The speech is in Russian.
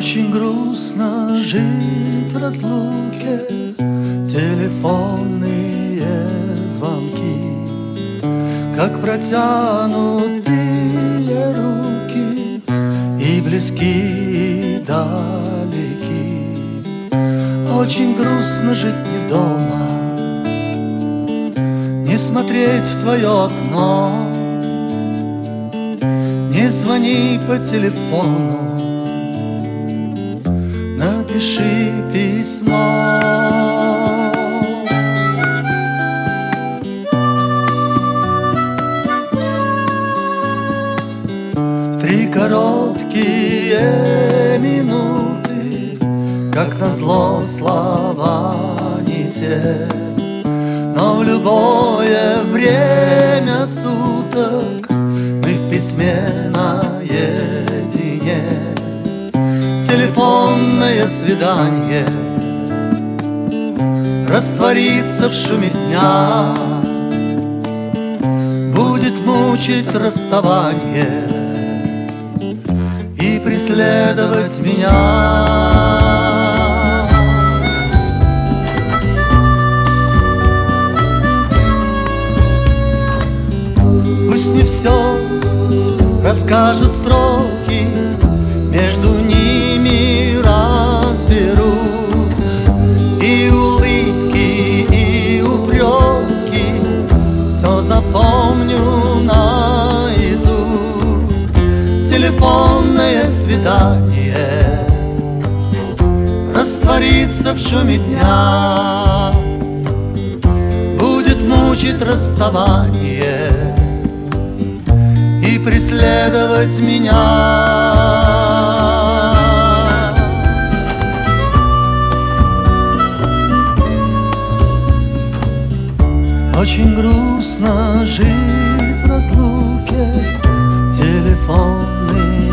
Очень грустно жить в разлуке, телефонные звонки, как протянутые руки, и близки, и далеки. Очень грустно жить не дома, не смотреть в твое окно, не звони по телефону, напиши письмо. В 3 короткие минуты, как назло, слова не те, но в любое время суток мы в письме наедине. Телефонное свидание растворится в шуме дня, будет мучить расставание и преследовать меня. Пусть не все расскажут строки, между ними разберусь, и улыбки, и упреки все запомню наизусть. Телефонное свидание растворится в шуме дня, будет мучить расставание и преследовать меня. Очень грустно жить в разлуке, телефонный